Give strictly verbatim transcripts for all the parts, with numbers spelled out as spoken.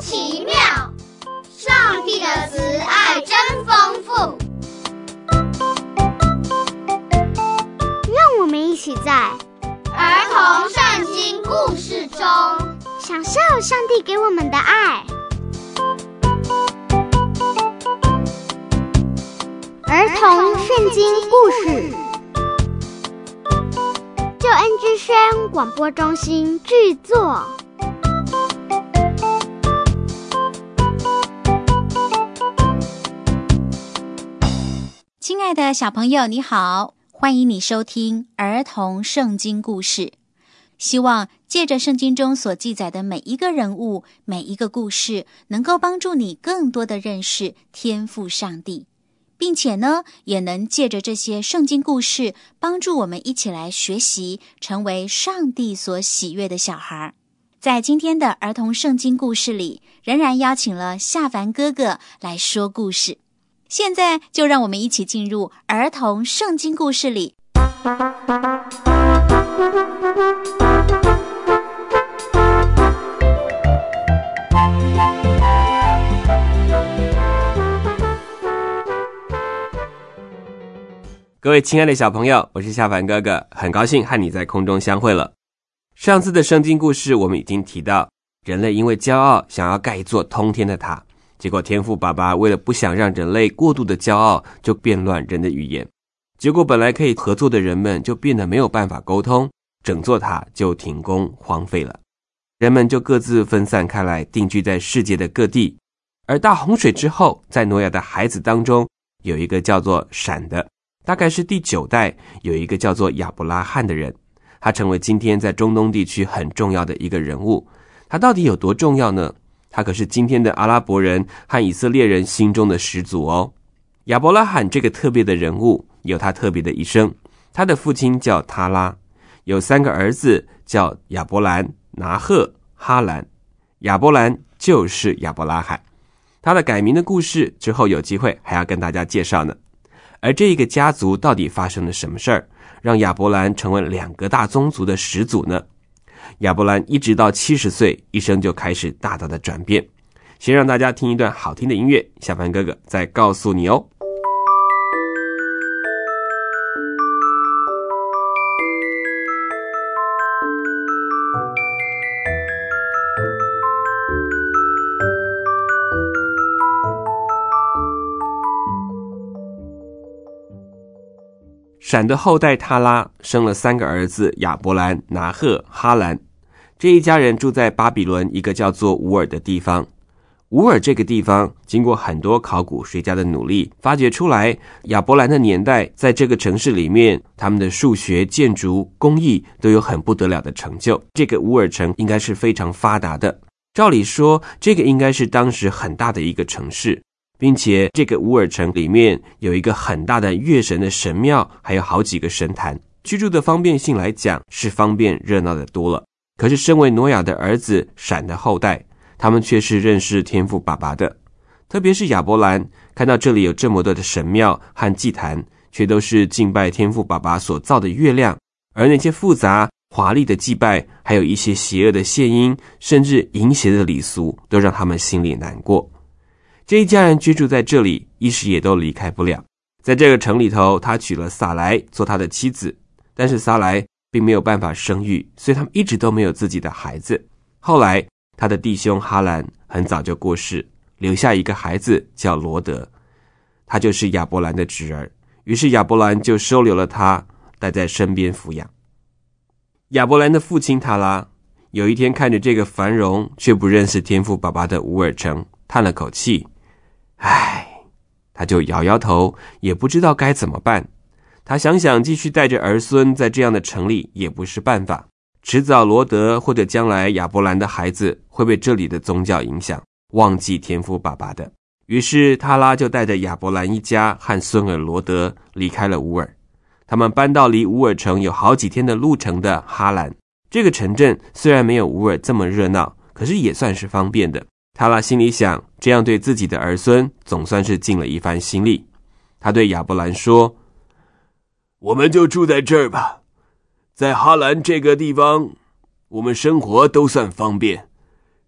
奇妙，上帝的慈爱真丰富。 让我们一起在儿童圣经故事中享受上帝给我们的爱。儿童圣经故事，救恩之声广播中心制作。 亲爱的小朋友，你好，欢迎你收听儿童圣经故事。希望借着圣经中所记载的每一个人物、每一个故事，能够帮助你更多的认识天父上帝，并且呢，也能借着这些圣经故事，帮助我们一起来学习，成为上帝所喜悦的小孩。在今天的儿童圣经故事里，仍然邀请了夏凡哥哥来说故事。现在就让我们一起进入儿童圣经故事里。 各位亲爱的小朋友，我是夏凡哥哥，很高兴和你在空中相会了。上次的圣经故事我们已经提到，人类因为骄傲想要盖一座通天的塔，结果天父爸爸为了不想让人类过度的骄傲，就变乱人的语言，结果本来可以合作的人们就变得没有办法沟通，整座塔就停工荒废了，人们就各自分散开来，定居在世界的各地。而大洪水之后，在挪亚的孩子当中有一个叫做闪的，大概是第九代，有一个叫做亚伯拉罕的人，他成为今天在中东地区很重要的一个人物。他到底有多重要呢？他可是今天的阿拉伯人和以色列人心中的始祖哦。亚伯拉罕这个特别的人物有他特别的一生，他的父亲叫他拉，有三个儿子叫亚伯兰、拿赫、哈兰。亚伯兰就是亚伯拉罕，他的改名的故事之后有机会还要跟大家介绍呢。而这一个家族到底发生了什么事儿，让亚伯兰成为两个大宗族的始祖呢？亚伯兰一直到七十岁，一生就开始大大的转变。先让大家听一段好听的音乐，夏凡哥哥再告诉你哦。闪的后代他拉生了三个儿子亚伯兰、拿赫、哈兰。这一家人住在巴比伦一个叫做乌尔的地方。乌尔这个地方经过很多考古学家的努力，发掘出来亚伯兰的年代在这个城市里面，他们的数学、建筑、工艺都有很不得了的成就。这个乌尔城应该是非常发达的，照理说这个应该是当时很大的一个城市，并且这个乌尔城里面有一个很大的月神的神庙，还有好几个神坛，居住的方便性来讲是方便热闹的多了。可是身为挪亚的儿子闪的后代，他们却是认识天父爸爸的，特别是亚伯兰看到这里有这么多的神庙和祭坛，却都是敬拜天父爸爸所造的月亮，而那些复杂华丽的祭拜，还有一些邪恶的献音，甚至淫邪的礼俗，都让他们心里难过。这一家人居住在这里，一时也都离开不了。在这个城里头，他娶了撒莱做他的妻子，但是撒莱并没有办法生育，所以他们一直都没有自己的孩子。后来他的弟兄哈兰很早就过世，留下一个孩子叫罗德，他就是亚伯兰的侄儿，于是亚伯兰就收留了他，带在身边抚养。亚伯兰的父亲他拉有一天看着这个繁荣却不认识天父爸爸的乌尔城，叹了口气，唉，他就摇摇头，也不知道该怎么办。他想想继续带着儿孙在这样的城里也不是办法，迟早罗德或者将来亚伯兰的孩子会被这里的宗教影响，忘记天父爸爸的。于是他拉就带着亚伯兰一家和孙儿罗德离开了乌尔，他们搬到离乌尔城有好几天的路程的哈兰。这个城镇虽然没有乌尔这么热闹，可是也算是方便的。他拉心里想，这样对自己的儿孙总算是尽了一番心力。他对亚伯兰说，我们就住在这儿吧，在哈兰这个地方我们生活都算方便，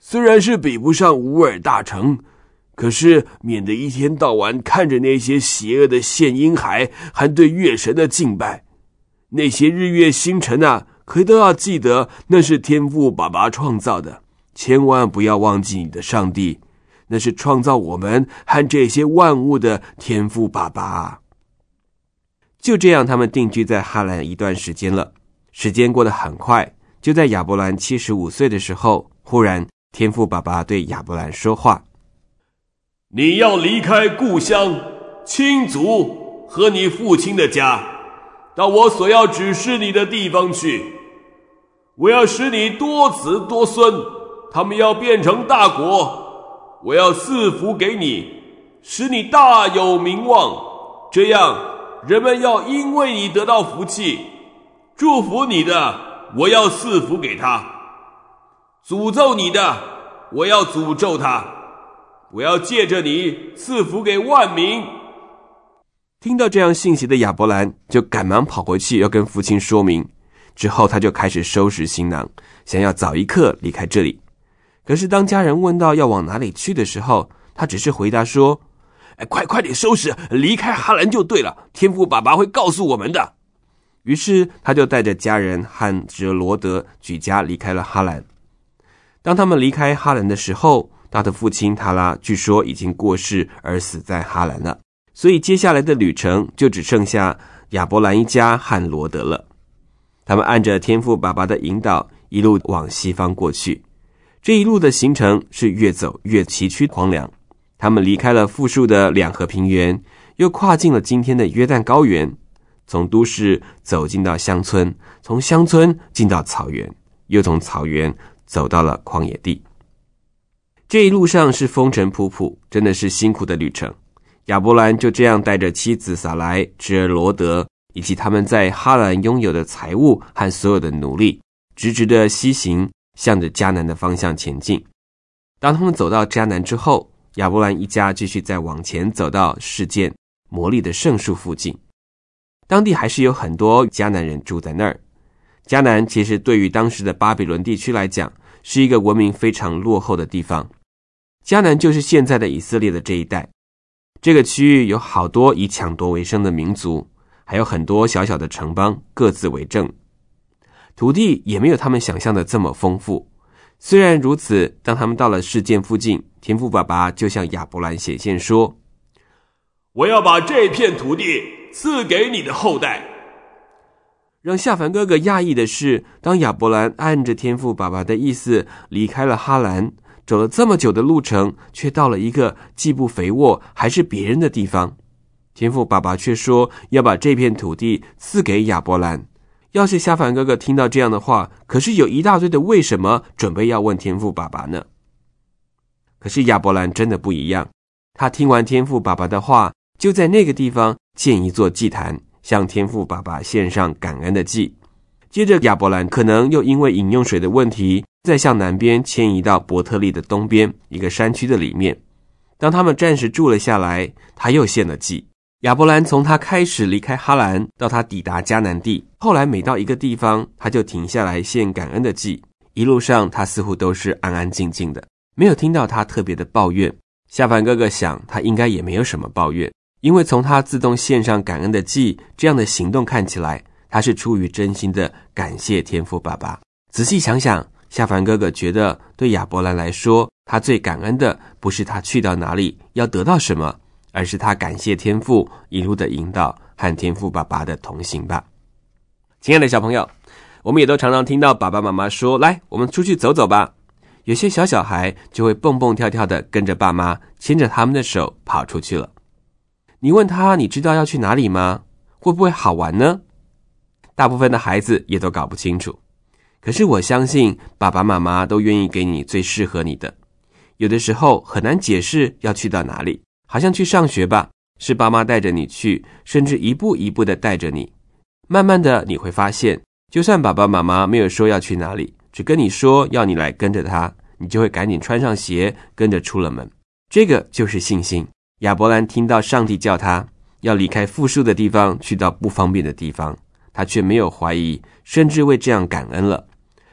虽然是比不上乌尔大城，可是免得一天到晚看着那些邪恶的献婴孩和对月神的敬拜。那些日月星辰啊，可都要记得那是天父爸爸创造的，千万不要忘记你的上帝，那是创造我们和这些万物的天父爸爸。 就这样，他们定居在哈兰一段时间了。时间过得很快，就在亚伯兰七十五岁的时候，忽然天父爸爸对亚伯兰说话： 你要离开故乡、亲族和你父亲的家，到我所要指示你的地方去。我要使你多子多孙，他们要变成大国。我要赐福给你，使你大有名望，这样人们要因为你得到福气。祝福你的，我要赐福给他；诅咒你的，我要诅咒他。我要借着你赐福给万民。 听到这样信息的亚伯兰就赶忙跑回去要跟父亲说明，之后他就开始收拾行囊，想要早一刻离开这里。可是当家人问到要往哪里去的时候，他只是回答说： 哎，快快点收拾，离开哈兰就对了，天父爸爸会告诉我们的。 于是他就带着家人和侄儿罗德举家离开了哈兰。当他们离开哈兰的时候，他的父亲塔拉据说已经过世而死在哈兰了，所以接下来的旅程就只剩下亚伯兰一家和罗德了。他们按着天父爸爸的引导，一路往西方过去。这一路的行程是越走越崎岖荒凉。他们离开了富庶的两河平原，又跨进了今天的约旦高原，从都市走进到乡村，从乡村进到草原，又从草原走到了旷野地。这一路上是风尘仆仆，真的是辛苦的旅程。亚伯兰就这样带着妻子撒来、侄儿罗德以及他们在哈兰拥有的财物和所有的奴隶，直直的西行，向着迦南的方向前进。当他们走到迦南之后，亚伯兰一家继续再往前走到示剑摩利的圣树附近。当地还是有很多迦南人住在那儿。迦南其实对于当时的巴比伦地区来讲，是一个文明非常落后的地方。迦南就是现在的以色列的这一带。这个区域有好多以抢夺为生的民族，还有很多小小的城邦各自为政。土地也没有他们想象的这么丰富。虽然如此，当他们到了示剑附近，天父爸爸就向亚伯兰显现说： 我要把这片土地赐给你的后代。 让夏凡哥哥讶异的是，当亚伯兰按着天父爸爸的意思离开了哈兰，走了这么久的路程，却到了一个既不肥沃还是别人的地方。天父爸爸却说要把这片土地赐给亚伯兰。要是夏凡哥哥听到这样的话，可是有一大堆的为什么准备要问天父爸爸呢？可是亚伯兰真的不一样，他听完天父爸爸的话，就在那个地方建一座祭坛，向天父爸爸献上感恩的祭。接着亚伯兰可能又因为饮用水的问题，再向南边迁移到伯特利的东边一个山区的里面。当他们暂时住了下来，他又献了祭。亚伯兰从他开始离开哈兰到他抵达迦南地，后来每到一个地方，他就停下来献感恩的祭。一路上他似乎都是安安静静的，没有听到他特别的抱怨。夏凡哥哥想他应该也没有什么抱怨，因为从他自动献上感恩的祭这样的行动看起来，他是出于真心的感谢天父爸爸。仔细想想，夏凡哥哥觉得对亚伯兰来说，他最感恩的不是他去到哪里要得到什么，而是他感谢天父一路的引导和天父爸爸的同行吧。亲爱的小朋友，我们也都常常听到爸爸妈妈说，来，我们出去走走吧。有些小小孩就会蹦蹦跳跳的跟着爸妈牵着他们的手跑出去了。你问他，你知道要去哪里吗？会不会好玩呢？大部分的孩子也都搞不清楚。可是我相信爸爸妈妈都愿意给你最适合你的。有的时候很难解释要去到哪里，好像去上学吧，是爸妈带着你去，甚至一步一步的带着你。慢慢的你会发现，就算爸爸妈妈没有说要去哪里，只跟你说要你来跟着他，你就会赶紧穿上鞋跟着出了门。这个就是信心。亚伯兰听到上帝叫他要离开富庶的地方去到不方便的地方，他却没有怀疑，甚至为这样感恩了。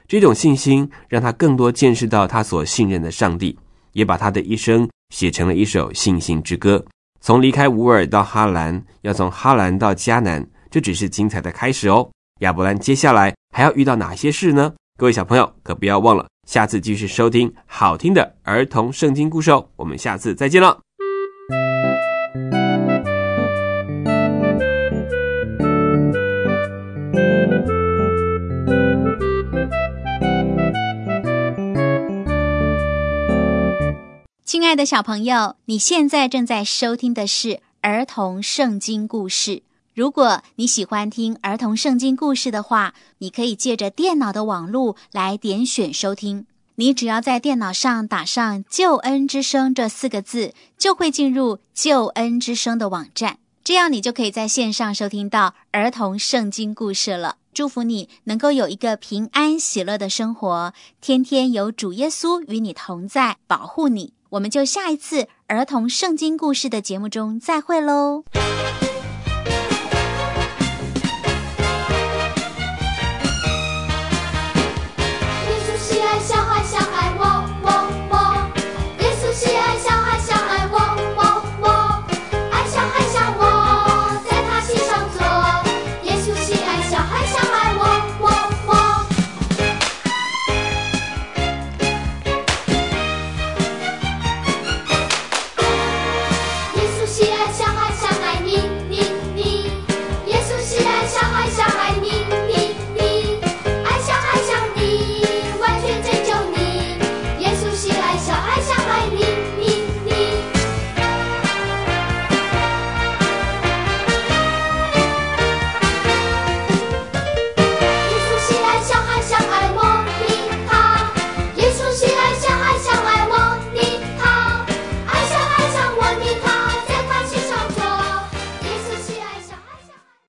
这种信心让他更多见识到他所信任的上帝，也把他的一生写成了一首信心之歌。从离开乌尔到哈兰，要从哈兰到迦南，这只是精彩的开始哦。亚伯兰接下来还要遇到哪些事呢？各位小朋友可不要忘了，下次继续收听好听的儿童圣经故事哦。我们下次再见了。 亲爱的小朋友，你现在正在收听的是儿童圣经故事。如果你喜欢听儿童圣经故事的话，你可以借着电脑的网路来点选收听。你只要在电脑上打上救恩之声这四个字，就会进入救恩之声的网站，这样你就可以在线上收听到儿童圣经故事了。祝福你能够有一个平安喜乐的生活，天天有主耶稣与你同在，保护你。我们就下一次儿童圣经故事的节目中再会喽。